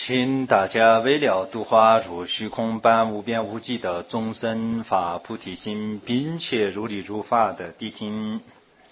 请大家为了度化如虚空般无边无际的众生发菩提心，并且如理如法的谛听。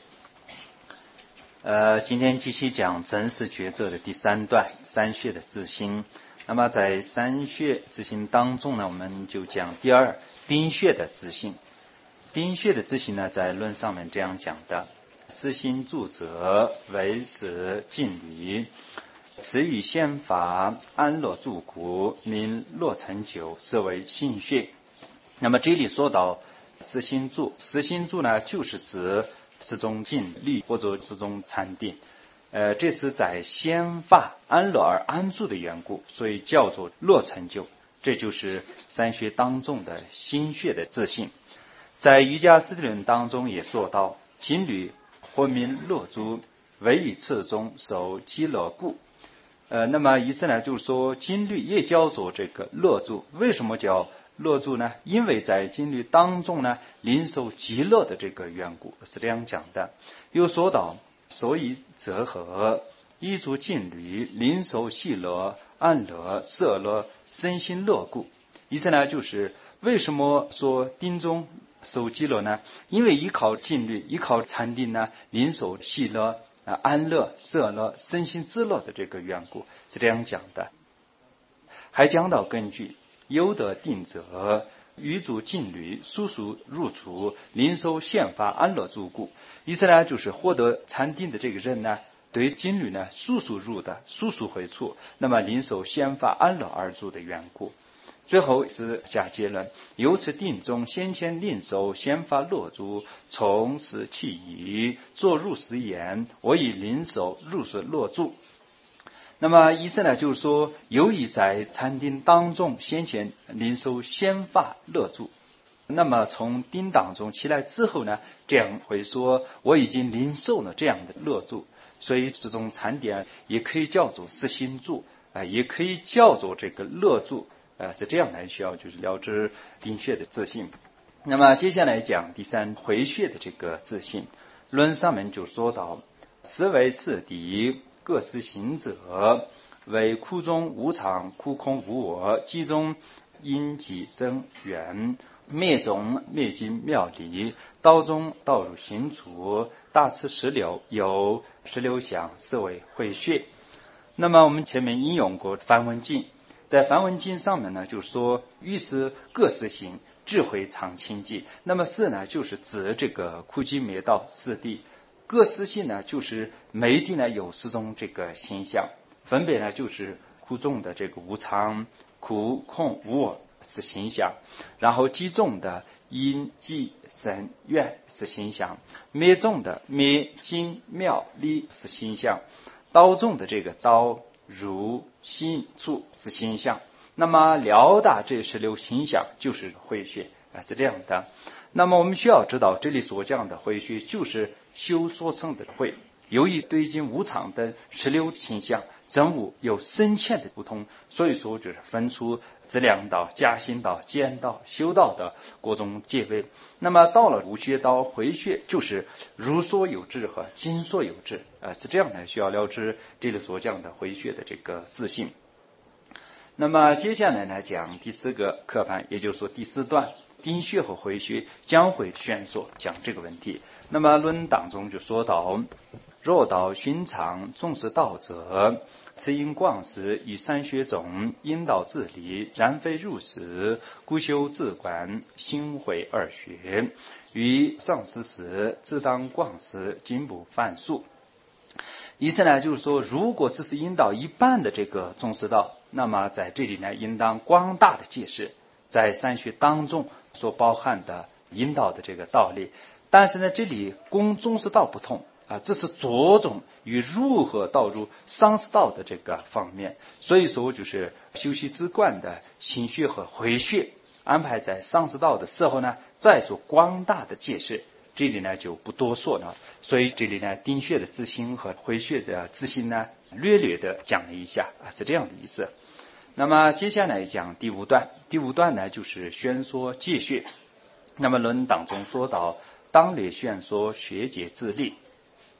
今天继续讲真实觉者的第三段，三穴的自心。那么在三穴自心当中呢，我们就讲第二丁穴的自性。丁穴的自性呢，在论上面这样讲的：思心住者，为是静虑。此与宪法安乐住骨，名落成久，是为性穴。那么这里说到思心住，思心住呢，就是指这种静虑或者这种禅定。这是在先发安乐而安住的缘故，所以叫做落成就。这就是三穴当中的心穴的自性。在瑜伽师地论当中也说到，静虑或名落住，唯以次中受积乐故。那么意思呢，就是说静虑也叫做这个乐住。为什么叫乐住呢？因为在静虑当中呢，领受极乐的这个缘故，是这样讲的。又说到，所以则合依足静虑，领受喜乐、安乐、色乐、身心乐故。意思呢，就是为什么说定中受极乐呢？因为依靠静虑，依靠禅定呢，领受喜乐、安乐、色乐、身心自乐的这个缘故，是这样讲的。还讲到根据有得定者，于足静虑，速速入处，领受宪法安乐住故。意思呢，就是获得禅定的这个人呢，对静虑呢速速入的，速速回处，那么领受宪法安乐而住的缘故。最后是下结论：由此定中先前领受先发落住，从此起疑，作入实言，我以领受入实落住。那么意思呢，就是说，由于在禅定当中先前领受先发落住，那么从定当中起来之后呢，这样会说我已经领受了这样的落住，所以这种禅定也可以叫做思心住，也可以叫做这个乐住。是这样来需要就是了知丁穴的自性。那么接下来讲第三回穴的这个自性。论上面就说到，思为四谛，各司行者，为苦中无常，苦空无我，集中因即生缘，灭中灭尽妙理，道中道入行处，大次十流，有16项，是为回穴。那么我们前面引用过梵文经，在梵文经上面呢，就是说于是各司行，智慧常清净。那么四呢，就是指这个苦集灭道四谛。各司行呢，就是每一谛呢有4种这个形象，分别呢就是苦中的这个无常、苦空无我是形象，然后集中的因即生愿是形象，灭中的灭尽妙理是形象，道中的这个道如心处是形象。那么了达这16形象就是回穴，是这样的。那么我们需要知道，这里所讲的回穴就是修所成的慧。由于对境无常的16形象真物有深浅的不同，所以说就是分出质量道、加行道、见道、修道的各种界位。那么到了无穴道回穴，就是如所有智和今所有智，是这样的，需要了知这里所讲的回穴的这个自性。那么接下来呢，讲第4个课盘，也就是说第4段丁穴和回穴将会宣说讲这个问题。那么论当中就说到，若道寻常重视道者，此因广识于三穴中，因道自理，然非入实，故修自观心会2穴，于上师时自当广识，经不犯数。意思呢，就是说，如果只是引导一半的这个重视道，那么在这里呢，应当广大的解释在三穴当中所包含的引导的这个道理。但是呢，这里供重视道不同这是着重于如何导入上师道的这个方面。所以说，就是修习自观的行穴和回穴安排在上师道的时候呢，再做广大的解释。这里呢就不多说了，所以这里呢丁穴的自性和回穴的自性呢略略的讲了一下是这样的意思。那么接下来讲第5段，第5段呢就是宣说界穴。那么论当中说到，当略宣说学界自立，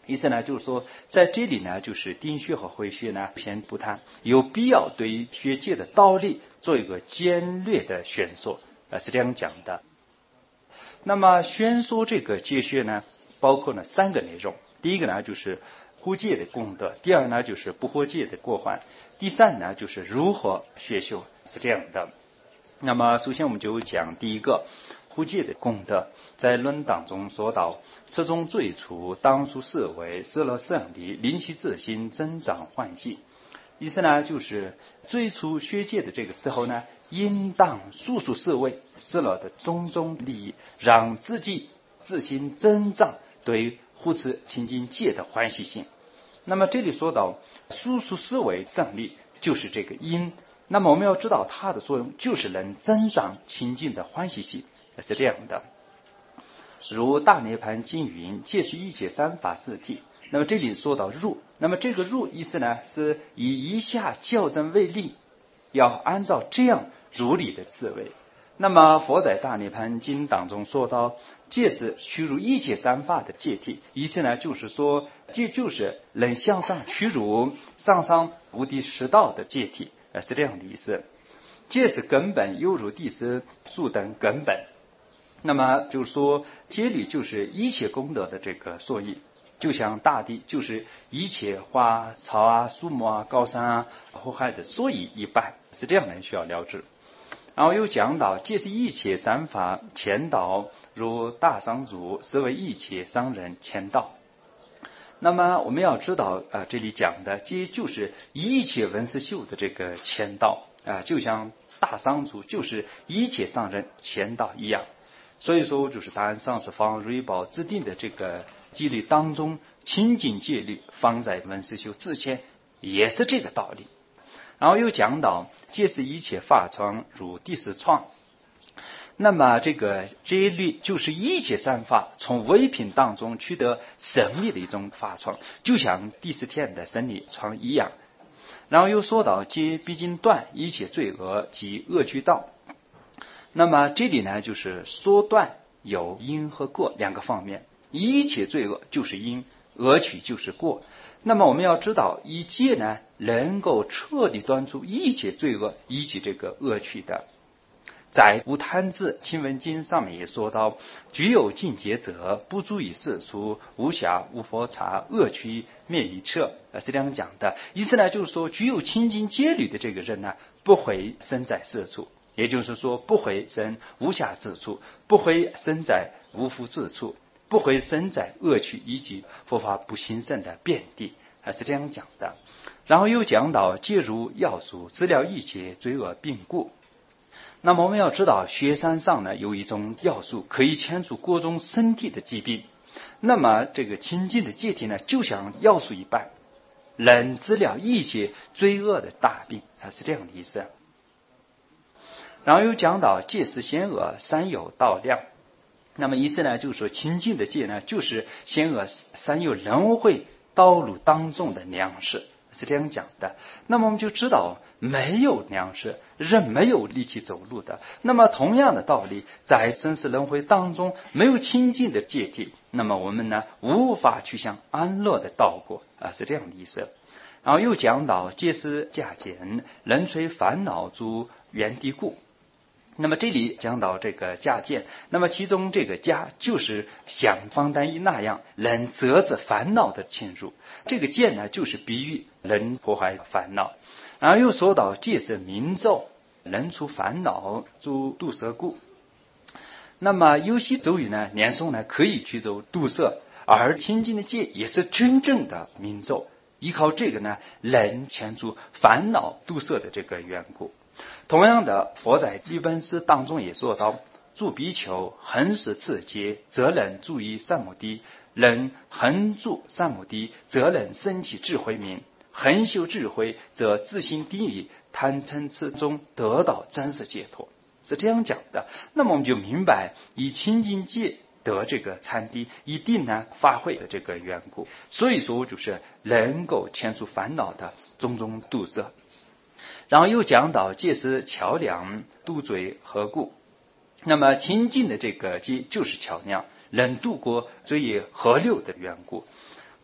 意思呢就是说，在这里呢，就是丁穴和回穴呢先不谈，有必要对穴界的道理做一个简略的宣说，是这样讲的。那么宣说这个界穴呢，包括了3个内容。第一个呢就是护界的功德，第二呢就是不护界的过患，第三呢就是如何学修，是这样的。那么首先我们就讲第一个护界的功德。在论当中说到，此中最初当初四维，失了胜利，灵气自心，增长欢喜。意思呢就是最初学界的这个时候呢，应当速速四维，失了的种种利益，让自己自心增长对护持清净戒的欢喜心。那么这里说到速速四维胜利，就是这个因。那么我们要知道它的作用就是能增长清净的欢喜心，是这样的。如大涅盘经云，皆是一切三法自体。那么这里说到入，那么这个入意思呢是以一下校正为例，要按照这样如理的思维。那么佛在大涅盘经当中说到，戒是趋入一切三法的戒体，意思呢就是说戒就是能向上趋入上上无敌十道的戒体，是这样的意思。戒是根本，犹如地势数等根本。那么就是说戒律就是一切功德的这个所以，就像大地就是一切花草啊树木啊高山啊河海的所以一般，是这样来需要了知。然后又讲到戒是一切三法前道，如大商主是为一切商人前道。那么我们要知道这里讲的戒就是一切文思修的这个前道就像大商主就是一切商人前道一样。所以说就是答案上是方瑞宝制定的这个纪律当中，清净戒律放在文思修之前，也是这个道理。然后又讲到戒是一切法创，如第四创。那么这个戒律就是一切三法从唯品当中取得胜利的一种法创，就像第四天的胜利创一样。然后又说到戒毕竟断一切罪恶及恶趣道。那么这里呢就是说断有因和果2个方面，一切罪恶就是因，恶趣就是过。那么我们要知道以戒呢能够彻底断除一切罪恶以及这个恶趣的。在无贪字清文经上面也说到，具有境界者不足以世俗，无暇无佛刹，恶趣灭一彻，是这样讲的。意思呢就是说具有清净戒律的这个人呢不会生在世俗，也就是说不会生无暇之处，不会生在无福之处，不会生在恶趣以及佛法不兴盛的遍地，是这样讲的。然后又讲到戒如要素，治疗一切罪恶病故。那么我们要知道雪山上呢有一种药素可以清除各种身体的疾病，那么这个清净的戒体呢就像药素一般，能治疗一切罪恶的大病，是这样的意思。然后又讲到戒是险恶，三有道量。那么意思呢就是说清净的戒呢就是险恶三有轮回道路当中的粮食，是这样讲的。那么我们就知道没有粮食人没有力气走路的，那么同样的道理在生死轮回当中没有清净的戒体，那么我们呢无法去向安乐的道果，是这样的意思。然后又讲到戒是加减，能摧烦恼诸原地故。那么这里讲到这个加减，那么其中这个加就是像方单一那样能折止烦恼的侵入，这个减呢就是比喻能破坏烦恼。然后又说到戒是明咒，能除烦恼诸毒色故。那么有些咒语呢念诵呢可以驱走毒色，而清净的戒也是真正的明咒，依靠这个呢能遣除烦恼毒色的这个缘故。同样的，佛在律本师当中也说到，助比丘恒时持戒，则能注意三摩地，能恒住三摩地，则能升起智慧明，恒修智慧，则自心定力，贪嗔痴中得到真实解脱，是这样讲的。那么我们就明白以清净戒得这个禅定一定呢发挥的这个缘故，所以说就是能够遣除烦恼的种种毒色。然后又讲到戒是桥梁，渡罪何故。那么清净的这个戒就是桥梁，能渡过罪业河流的缘故。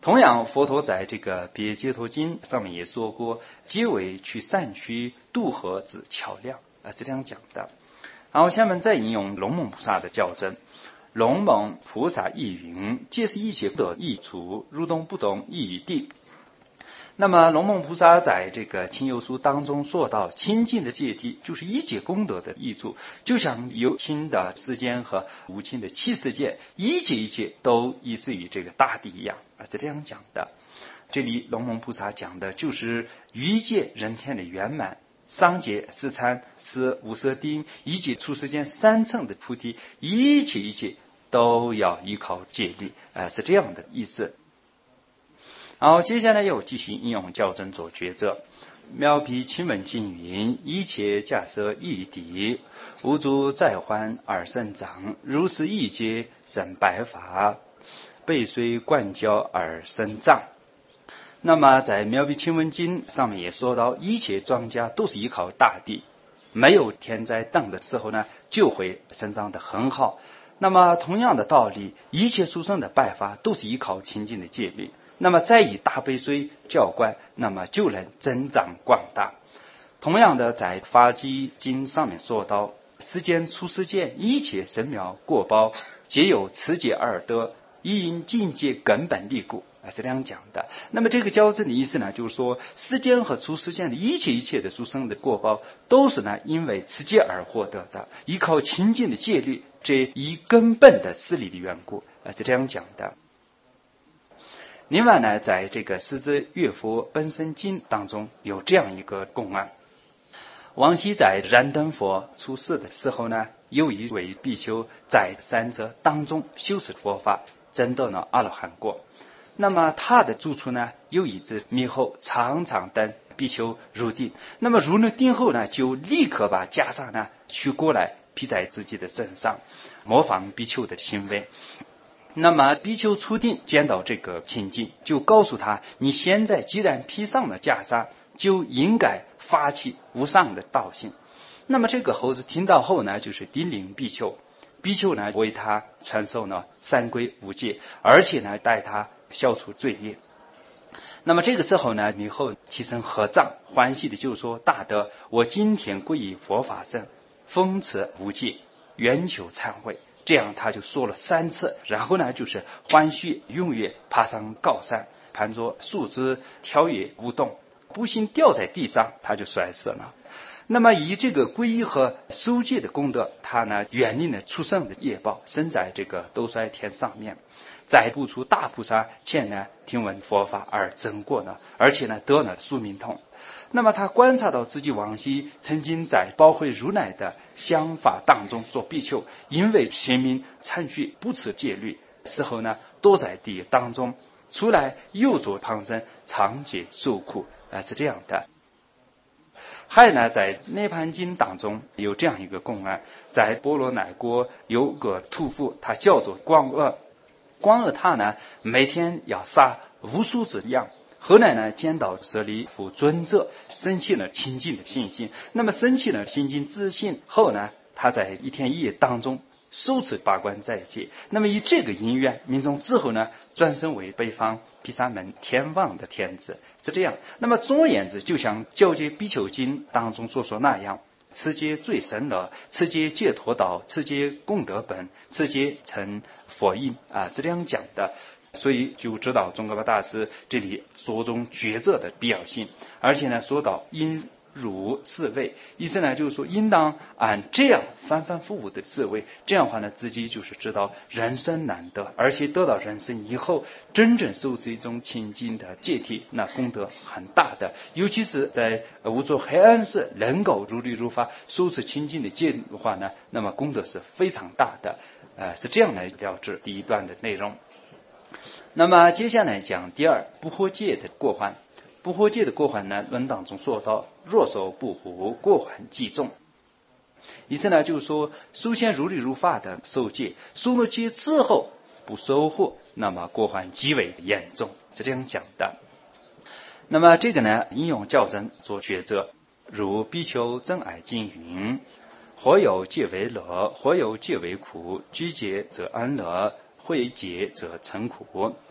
同样，佛陀在这个《别解脱经》上面也说过，皆为去善趣渡河之桥梁是这样讲的。然后下面再引用龙猛菩萨的教证。龙猛菩萨亦云：皆是一切得益处，如动不动亦于定。那么龙猛菩萨在这个清幽书当中说到，清净的界地就是一切功德的益处，就像有情的世间和无情的七世界，一切都依至于这个大地一样是这样讲的。这里龙猛菩萨讲的就是欲界人天的圆满，商界四参是无色定，一切出世间三乘的菩提，一切都要依靠戒律是这样的意思。然后接下来又继续应用教证做抉择。妙毗清文经云：一切假设一于底，无诸再还而生长，如是一劫生白发，背虽灌胶而生障。那么在妙毗清文经上面也说到，一切庄稼都是依靠大地，没有天灾等的时候呢，就会生长得很好。那么同样的道理，一切出生的白发都是依靠清净的戒律，那么再以大悲水浇灌，那么就能增长广大。同样的，在法纪经上面说到，世间出世间一切神妙果报，皆有此界而得，亦因境界根本立故是这样讲的。那么这个教证的意思呢，就是说世间和出世间的一切的出生的果报，都是呢因为此界而获得的，依靠清净的戒律，这一根本的事理的缘故是这样讲的。另外呢，在这个狮子乐佛本身经当中有这样一个公案。王羲在燃灯佛出世的时候呢，有一位比丘在三者当中修持佛法，证得了阿罗汉果。那么他的住处呢，有一只猕猴常常等比丘入定。那么入了定后呢，就立刻把袈裟呢取过来披在自己的身上，模仿比丘的行为。那么比丘初定见到这个情景，就告诉他，你现在既然披上了袈裟，就应该发起无上的道行。那么这个猴子听到后呢，就是叮咛比丘，比丘呢为他传授呢三皈五戒，而且呢带他消除罪业。那么这个时候呢，猕猴起身合掌，欢喜的就说：大德，我今天皈依佛法僧，奉持五戒，愿求忏悔。这样他就说了3次，然后呢就是欢喜踊跃爬上高山，盘着树枝跳跃舞动，不幸掉在地上，他就摔死了。那么以这个皈依和受戒的功德，他呢远离了畜生的业报，生在这个兜率天上面，在不出大菩萨前呢听闻佛法而证过呢，而且呢得了宿命通。那么他观察到自己往昔曾经在报会如来的香法当中做比丘，因为贤明参学不持戒律，时候呢躲在地狱当中，出来又做旁生，长劫受苦是这样的。还有呢，在涅槃经当中有这样一个公案，在波罗乃国有个屠夫，他叫做光恶。光恶他呢每天要杀无数只羊，后来呢见到舍利弗尊者，生起了清净的信心。那么生起了清净自信后呢，他在一天一夜当中受持八关斋戒。那么以这个因缘，命中之后呢，转生为北方毗沙门天王的天子，是这样。那么总而言之，就像《教戒比丘经》当中所说那样，此皆最深乐，此皆解脱道，此皆功德本，此皆成佛印是这样讲的。所以就知道宗喀巴大师这里说中抉择的必要性，而且呢说到应如是位，意思呢就是说应当按这样反反复复的思维，这样的话呢自己就是知道人生难得，而且得到人生以后真正受这种清净的戒体，那功德很大的。尤其是在无作黑暗时能够如理如法受持清净的戒的话呢，那么功德是非常大的。是这样来了知第一段的内容。那么接下来讲第二，不惑戒的过患。不惑戒的过患呢，论当中说到，若受不惑，过患极重。意思呢就是说，首先如理如法的受戒，受了戒之后不收获，那么过患极为严重，是这样讲的。那么这个呢，应用教证做抉择。如比丘真爱经云：或有戒为乐，或有戒为苦，居戒则安乐，会戒则成苦。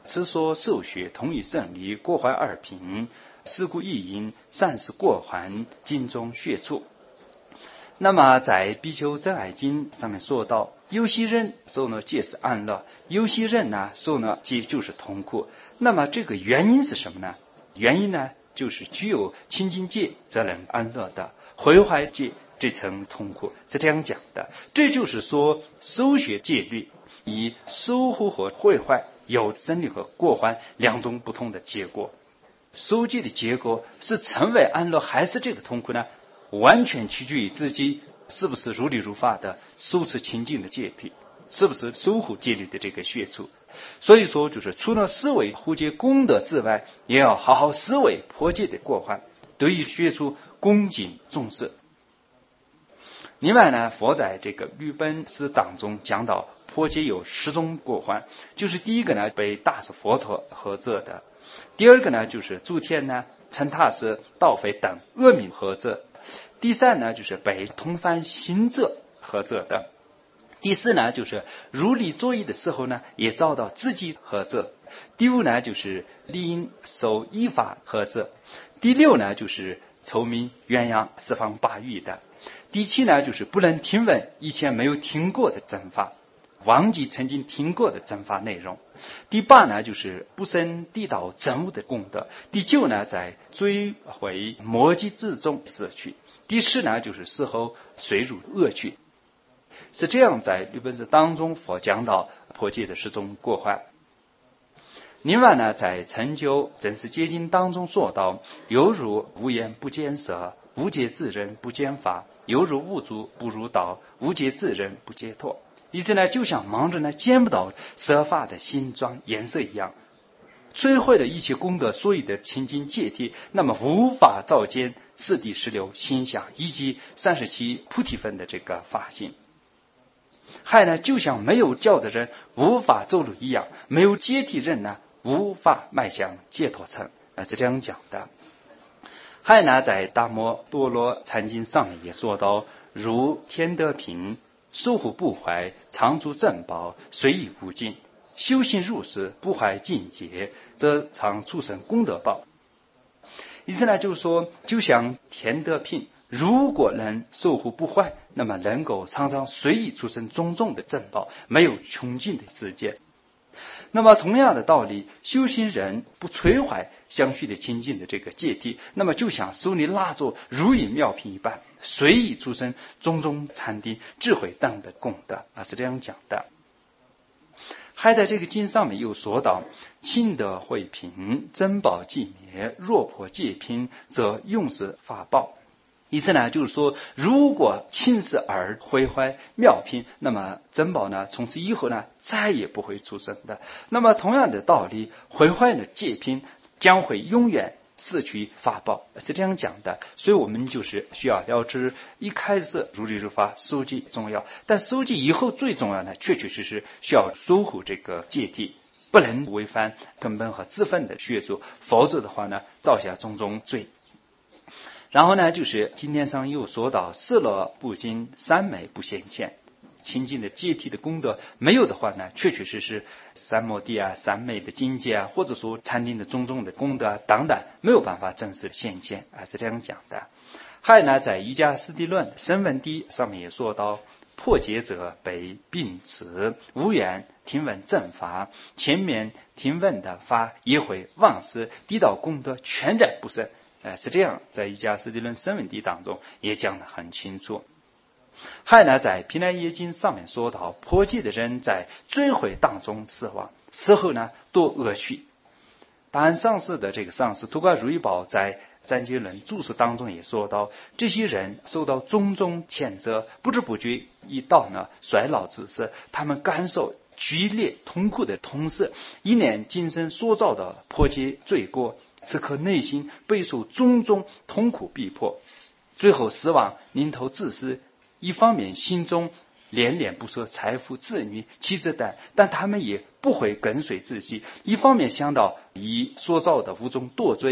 此所受学，同于胜利，过怀二品，是故一因，善是过还，经中血处。那么在比丘真爱经上面说到，有些人受呢皆是安乐，有些人呢受呢皆就是痛苦。那么这个原因是什么呢？原因呢就是具有清净戒则能安乐的，毁坏戒这层痛苦，是这样讲的。这就是说受学戒律以守护和毁坏有胜利和过患两种不同的结果。受戒的结果是成为安乐还是这个痛苦呢？完全取决于自己是不是如理如法的守持清净的戒体，是不是守护戒律的这个学处。所以说就是除了思维护戒功德之外，也要好好思维破戒的过患，对于学处恭敬重视。另外呢，佛在这个律本师当中讲到破戒有10种过患，就是第一个呢被大师佛陀呵责的，第二个呢就是诸天呢称他是盗匪等恶名呵责，第三呢就是被同犯行者呵责的，第四呢就是如理作意的时候呢也遭到自己呵责，第五呢就是理应受依法呵责，第六呢就是臭名鸳鸯四方八域的，第七呢就是不能听闻以前没有听过的正法，忘记曾经听过的正法内容，第八呢就是不生地道真悟的功德，第九呢在追悔魔迹之中死去，第10呢就是事后遂入恶趣。是这样在律本师当中佛讲到破戒的10种过患。另外呢，在成就真实戒经当中说到，犹如无言不见色，无戒自人不见法，犹如无足不入道，无戒自人不解脱。意思呢就像盲人呢见不到色法的形状颜色一样，摧毁了一切功德所有的清净戒体，那么无法照见四谛16心相以及37菩提分的这个法性。还呢就像没有脚的人无法走路一样，没有阶梯人呢无法迈向解脱层，是这样讲的。还呢在大摩多罗禅经上面也说到，如天德品，守护不坏，常住正宝，随意无尽，修行入世，不坏境界，则常出生功德报。意思呢就是说，就像天德品如果能守护不坏，那么能够常常随意出生种种的正报，没有穷尽的世界。那么同样的道理，修行人不摧坏相续的清净的这个戒体，那么就像手里拿着如意妙品一般，随意出生种种禅定智慧等的功德，是这样讲的。还在这个经上面又说到，清德慧品，珍宝寂灭，若破戒品，则用是法宝。意思呢就是说，如果轻视而毁坏妙品，那么珍宝呢从此以后呢再也不会出生的。那么同样的道理，毁坏了戒品将会永远失去法宝，是这样讲的。所以我们就是需要了知，一开始如理如法守戒重要，但守戒以后最重要呢确确实实需要守护这个戒体，不能违反根本和自分的学说，否则的话呢造下种种罪。然后呢就是经典上又说到，色乐不净，三昧不现前。清净的戒体的功德没有的话呢，确确实实三摩地三昧的境界或者说禅定的种种的功德等等没有办法正式现前，是这样讲的。还有呢，在瑜伽师地论声闻地上面也说到，破戒者被病死，无缘听闻正法，前面听闻的法也会忘失，地道功德全然不生。是这样，在瑜伽师地论声闻地当中也讲得很清楚。还呢，在毗奈耶经上面说到，破戒的人在追悔当中死亡，死后呢堕恶趣。大安上师的这个上师图嘎如意宝在赞戒论注释当中也说到，这些人受到种种谴责，不知不觉已到呢衰老之时，他们感受剧烈痛苦的同时，一念今生所造的破戒罪过，此刻内心备受种种痛苦逼迫，最后死亡临头自私。一方面心中恋恋不舍财富子女妻子等，但他们也不会跟随自己；一方面想到以所造的无中堕罪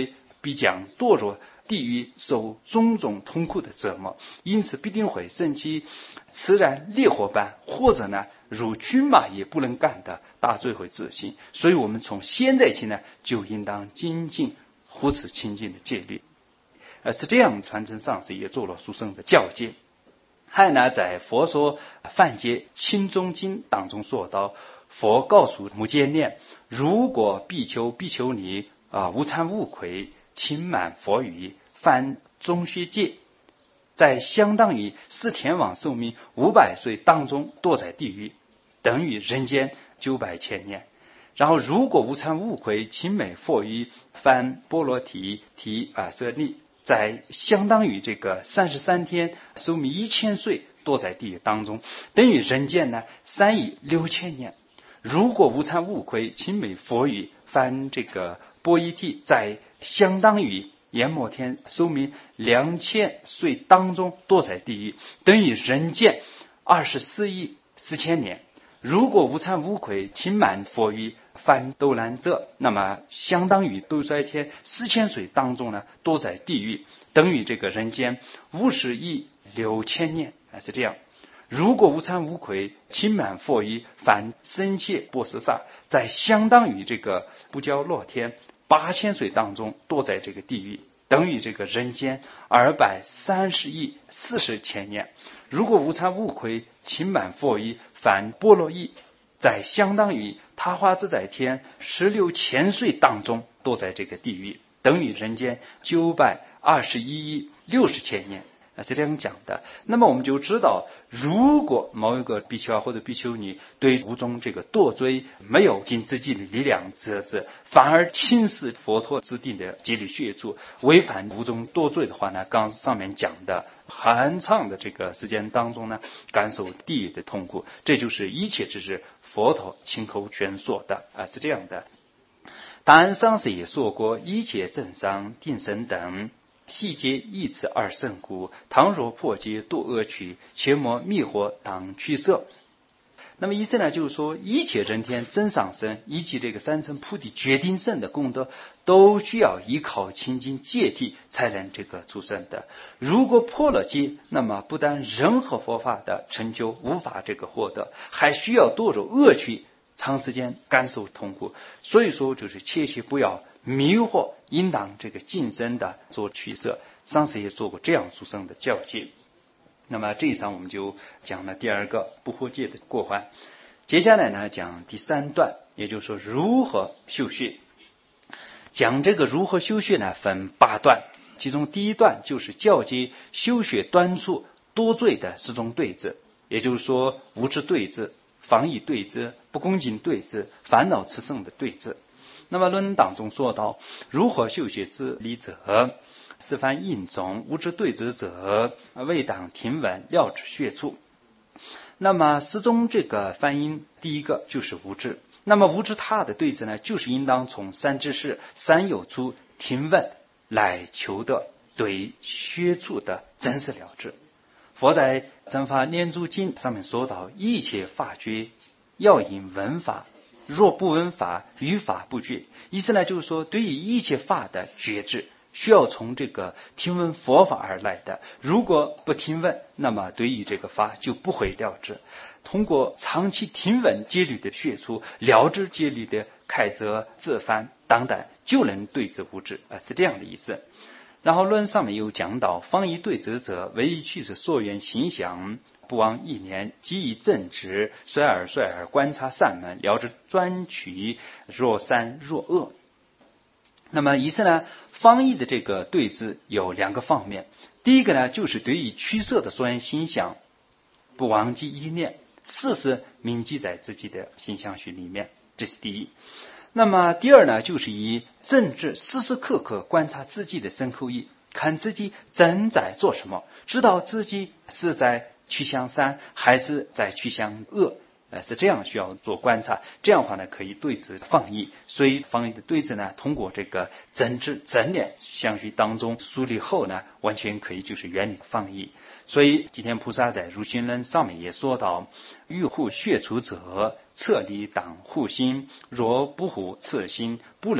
必将堕入地狱，受种种痛苦的折磨，因此必定会升起自然烈火般，或者呢如军马也不能干的大罪会自行。所以我们从现在起呢，就应当精进护持清净的戒律。是这样，传承上师也做了殊胜的教诫。还有呢，在佛说梵戒清宗经当中说到，佛告诉目犍连，如果比丘比丘尼无惭无愧，轻慢佛语，犯中学戒，在相当于四天王寿命500岁当中堕在地狱，等于人间900千年。然后如果无惭无愧，轻美佛语，犯波罗提舍利，在相当于这个33天寿命1000岁堕在地狱当中，等于人间呢3亿6千年。如果无惭无愧，轻美佛语，犯这个波伊提，在相当于阎摩天寿命2000岁当中堕在地狱，等于人间24亿4千年。如果无惭无愧，轻慢佛语，犯斗难者，那么相当于斗衰天4000岁当中呢堕在地狱，等于这个人间50亿6千年，是这样。如果无惭无愧，轻慢佛语，犯僧伽波斯萨，在相当于这个不交洛天8000岁当中堕在这个地狱，等于这个人间230亿40千年。如果无惭无愧，轻慢佛语，犯波罗夷，在相当于他化自在天16千岁当中堕在这个地狱，等于人间921亿60千年，是这样讲的。那么我们就知道，如果某一个比丘或者比丘尼对无中这个堕罪没有尽自己的力量责之，反而轻视佛陀制定的戒律学处，违反无中堕罪的话呢，刚上面讲的很长的这个时间当中呢，感受地狱的痛苦，这就是一切之事佛陀亲口劝说的是这样的。当然上师也说过，一切正商定身等细节一此而胜故，倘若破戒堕恶趣，切莫迷惑当取舍。那么意思呢，就是说一切人天真上身以及这个三乘菩提决定胜的功德，都需要依靠清净戒体才能这个出生的。如果破了戒，那么不但任何佛法的成就无法这个获得，还需要堕入恶趣，长时间感受痛苦。所以说就是切切不要迷惑，应当这个谨慎的做取舍。上师也做过这样殊胜的教诫。那么这一章我们就讲了第二个不破戒的过患。接下来呢讲第三段，也就是说如何修学。讲这个如何修学呢，分8段，其中第一段就是教诫修学端处多罪的10种对治，也就是说无知对治、防疫对治、不恭敬对治、烦恼炽盛的对治。那么论当中说到，如何修学之理者，是凡应种无知对治者，未当听闻了知学处。那么10种这个梵音，第一个就是无知。那么无知它的对治呢，就是应当从三知识、三有处听闻来求得对学处的真实了知。佛在正法念珠经上面说到，一切法觉要因闻法，若不闻法，于法不觉。意思呢，就是说对于一切法的觉知，需要从这个听闻佛法而来的。如果不听闻，那么对于这个法就不会了知。通过长期听闻戒律的学处，了知戒律的开则自翻等等，就能对治无知，是这样的意思。然后论上面有讲到，方以对治者，唯一去是所缘心想，不忘意念，即以正直，率尔观察善门，了知专取若善若恶。那么意思呢，方义的这个对治有2个方面。第一个呢，就是对于取舍的所缘心想不忘记意念，时时铭记在自己的心相续里面，这是第一。那么第二呢，就是以正直时时刻刻观察自己的身口意，看自己正在做什么，知道自己是在趋向善还是在趋向恶，是这样需要做观察。这样的话呢，可以对治放逸。所以放逸的对治呢，通过这个正知正念相续当中梳理后呢，完全可以就是远离放逸。所以吉田菩萨在入心论上面也说到，欲护学处者，彻离当护心，若不护此心，不能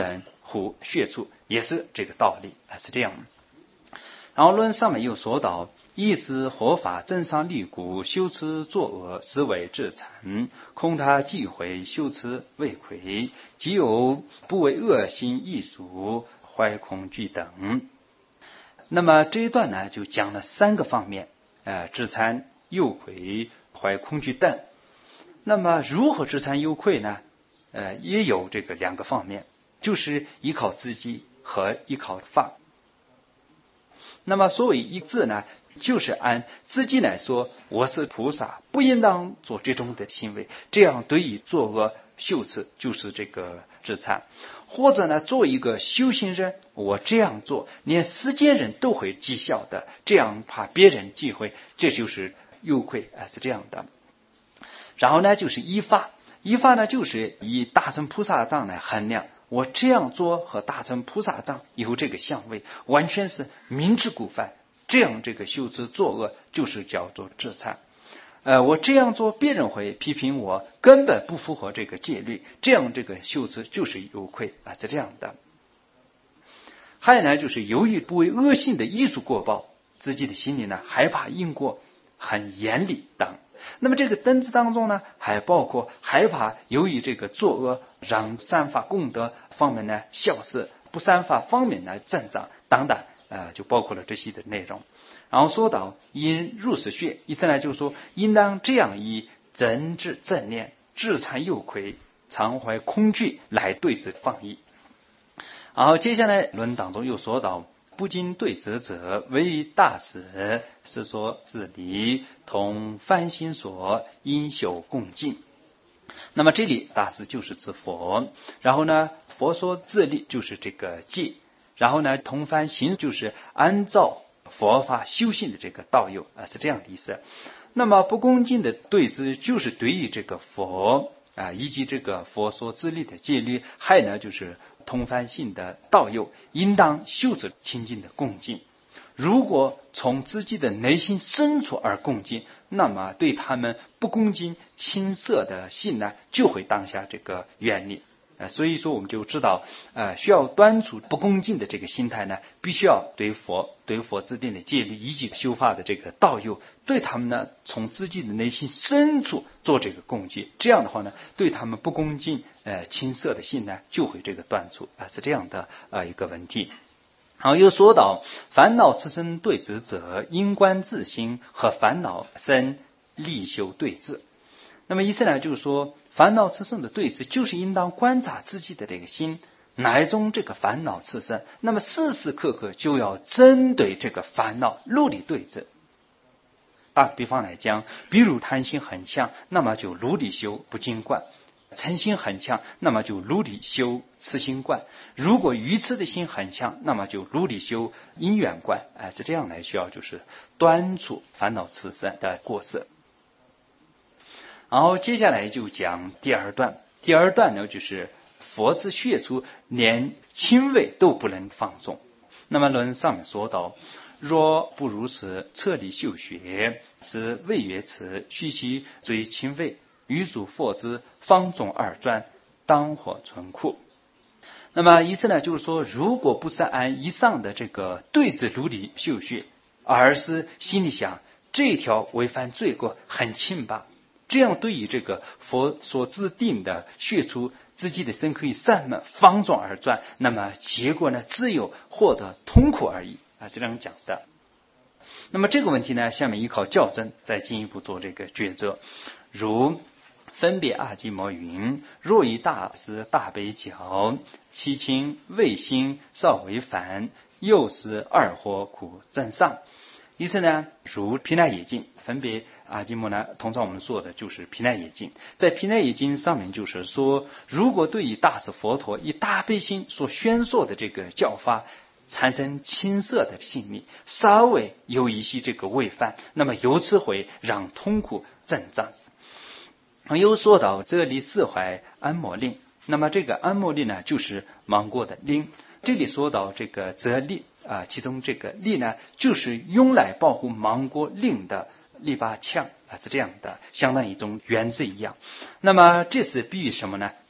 乎血出，也是这个道理是这样。然后论上面又说到，意思活法增上立骨，修持作恶，实为至诚，空他忌讳，修持未愧，即有不为恶心艺术，怀恐惧等。那么这一段呢，就讲了3个方面，至诚、忧愧、怀恐惧等。那么如何至诚忧愧呢？也有这个2个方面，就是依靠自己和依靠法。那么所谓一字呢，就是按自己来说，我是菩萨，不应当做这种的行为，这样对于作恶修持就是这个至诚。或者呢，做一个修行人，我这样做连世间人都会讥笑的，这样怕别人忌讳，这就是忧愧是这样的。然后呢，就是依法。依法呢，就是以大乘菩萨藏来衡量，我这样做和大乘菩萨藏有这个相违，完全是明知故犯，这样这个修持作恶就是叫做至诚。我这样做别人会批评我，根本不符合这个戒律，这样这个修持就是忧愧是这样的。还有呢，就是由于不为恶性的艺术过报，自己的心里呢害怕因果很严厉等。那么这个等字当中呢，还包括害怕由于这个作恶让善法功德方面呢消失，不善法方面呢增长等等，就包括了这些的内容。然后说到因入世学，意思呢就是说，应当这样以正知正念、至诚忧愧、常怀恐惧来对治放逸。然后接下来论当中又说到，不经对治者，为大事，是说自利，同梵行所，因修共进。那么这里大事就是指佛，然后呢，佛说自利就是这个戒，然后呢，同梵行就是按照佛法修行的这个道友是这样的意思。那么不恭敬的对治，就是对于这个佛以及这个佛所自立的戒律，还有呢就是同梵行的道友，应当修持清净的恭敬。如果从自己的内心深处而恭敬，那么对他们不恭敬轻色的心呢，就会当下这个远离。所以说我们就知道，需要端除不恭敬的这个心态呢，必须要对佛制定的戒律以及修法的这个道友，对他们呢从自己的内心深处做这个恭敬，这样的话呢，对他们不恭敬轻色的心呢，就会这个断除是这样的一个问题。然后又说到烦恼自身对治者，应观自心和烦恼生力修对治。那么意思呢，就是说烦恼自身的对治，就是应当观察自己的这个心，哪一种这个烦恼自身，那么时时刻刻就要针对这个烦恼努力对治。打个比方来讲，比如贪心很强，那么就努力修不净观；嗔心很强，那么就努力修痴心观；如果愚痴的心很强，那么就努力修因缘观。是这样来需要就是端除烦恼自身的过失。然后接下来就讲第二段。第二段呢，就是佛之血出，连轻微都不能放纵。那么论上面说到，若不如此，彻理修学，是未曰此，须其最轻微，于诸佛之方中二转，当获存苦。那么意思呢，就是说，如果不是按以上的这个对治努力修学，而是心里想这条违反罪过很轻吧，这样对于这个佛所制定的血出自己的身可以散漫方中而转，那么结果呢，只有获得痛苦而已是这样讲的。那么这个问题呢，下面依靠校正再进一步做这个抉择。如分别阿基摩云，若以大师大悲教，其轻未心少为烦，又是二惑苦正上。意思呢，如毗奈耶经，分别阿基摩呢，通常我们说的就是毗奈耶经。在毗奈耶经上面就是说，如果对于大师佛陀以大悲心所宣说的这个教法产生轻色的心理，稍微有一些这个违反，那么由此会让痛苦增长。又说到这里释怀安摩令，那么这个安摩令呢，就是芒果的令。这里说到这个则令其中这个令呢，就是用来保护芒果令的篱笆墙是这样的，相当于一种原则一样。那么这是比喻什么呢？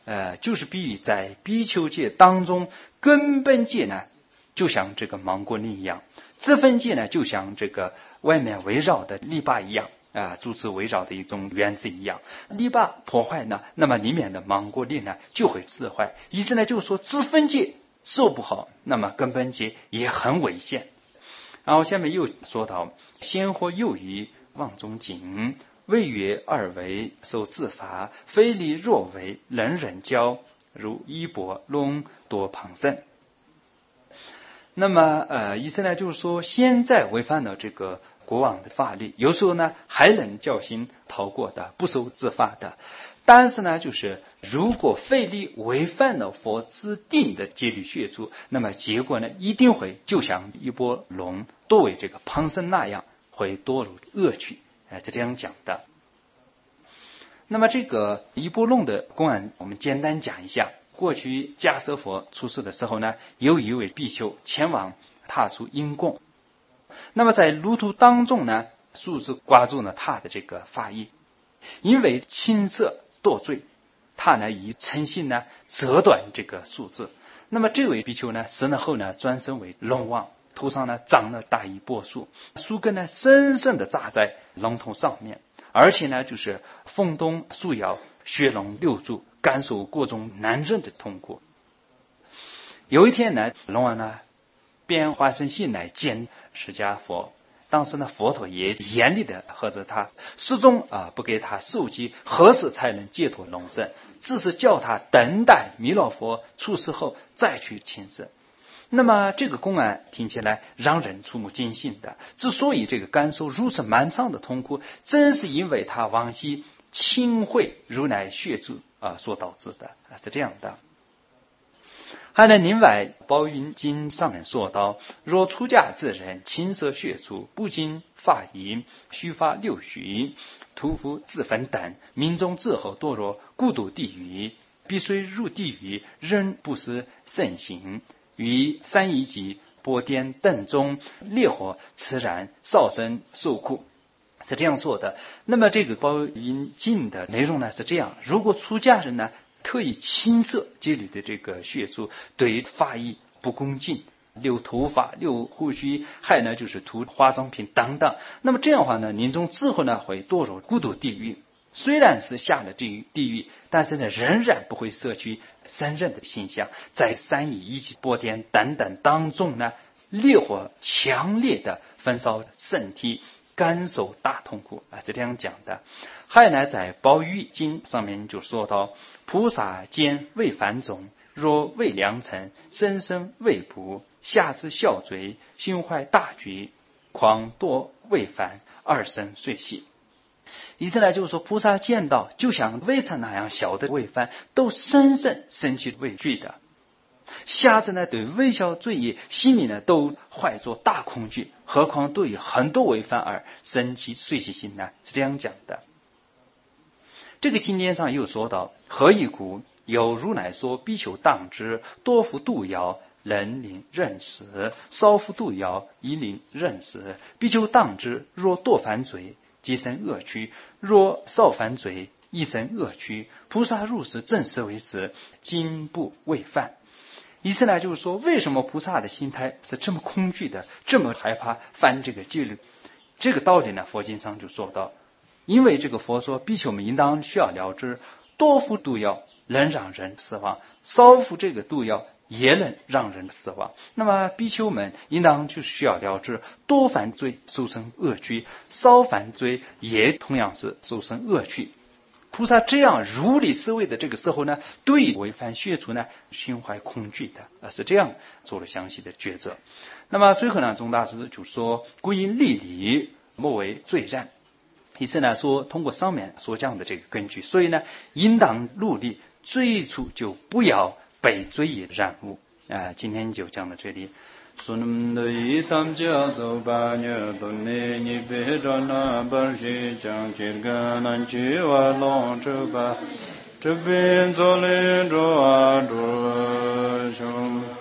就是比喻在比丘戒当中，根本戒呢就像这个芒果林一样，自分戒呢就像这个外面围绕的篱笆一样，竹子围绕的一种原则一样。篱笆破坏呢，那么里面的芒果林呢就会自坏。意思呢就是说，自分戒受不好，那么根本戒也很危险。然后下面又说到，先或幼于望中景，未曰二为受自法，非礼若为人人教，如衣钵龙多旁生。那么意思呢就是说，现在违反了这个国王的法律，有时候呢还能侥幸逃过的，不受自罚的。但是呢，就是如果费力违反了佛制定的戒律学处，那么结果呢一定会就像一波龙多为这个旁生那样，会堕入恶趣，是这样讲的。那么这个一波龙的公案，我们简单讲一下。过去迦舍佛出世的时候呢，有一位比丘前往踏出因供，那么在路途当中呢，树枝刮住了他的这个发衣，因为青色堕坠，他呢以诚心呢折断这个树枝。那么这位比丘呢死了后呢，转身为龙王，头上呢长了大一棵树，树根呢深深的扎在龙头上面，而且呢就是风动树摇，血龙流注，感受各种难忍的痛苦。有一天呢，龙王呢便化身性来见释迦佛，当时呢佛陀也严厉的呵责他，始终不给他授记何时才能解脱龙身，只是叫他等待弥勒佛出世后再去请示。那么这个公案听起来让人触目惊心的，之所以这个感受如此漫长的痛苦，正是因为他往昔轻毁如来血主所导致的，是这样的。还能另外宝云经上面说到，若出家之人轻舍血处，不经法仪，须发六须，屠夫自焚等，民众之后堕落孤独地狱，必须入地狱，仍不是圣行，于三夷级波颠等中烈火炽燃，烧身受苦，是这样说的。那么这个宝云经的内容呢是这样：如果出家人呢特意轻舍戒律的这个血处，对法衣不恭敬，留头发留胡须，还呢就是涂化妆品等等，那么这样的话呢，临终之后呢会堕入孤独地狱。虽然是下了地狱，但是呢仍然不会摄取三人的形象，在三夷以及波颠等等当中呢，烈火强烈的焚烧身体，感受大痛苦，是这样讲的。还有呢，在宝玉经上面就说到，菩萨见未凡种，若未良辰，生生未卜，下至孝罪，心怀大局，狂堕未凡，二生遂息。意思呢就是说，菩萨见到就像未曾那样小的未凡，都深深生起畏惧的。下至呢对微小罪业心里呢都怀着大恐惧，何况对于很多违犯而生起遂息心呢？是这样讲的。这个经典上又说到，何以故？有如来说，比丘当知，多夫度摇，人令认识；少夫度摇，一令认识。比丘当知，若多犯罪，即生恶趣；若少犯罪，亦生恶趣。菩萨入世正是为是，今不为犯。意思呢就是说，为什么菩萨的心态是这么恐惧的，这么害怕犯这个戒律？这个道理呢佛经上就说到，因为这个佛说比丘们应当需要了知，多服毒药能让人死亡，少服这个毒药也能让人死亡。那么比丘们应当就需要了知，多犯罪受生恶趣，少犯罪也同样是受生恶趣。菩萨这样如理思维的这个时候呢，对违反血处呢心怀恐惧的，是这样做了详细的抉择。那么最后呢，宗大师就说，故应立理，莫为罪然。意思呢说，通过上面所讲的这个根据，所以呢应当努力，最初就不要被罪业染污。今天就讲到这里。Sunum doi tam cha so ba nya don ne ni pe ra na bar shi chang chir ga nan chi wa long chu ba chu bin zo le ro a ro shum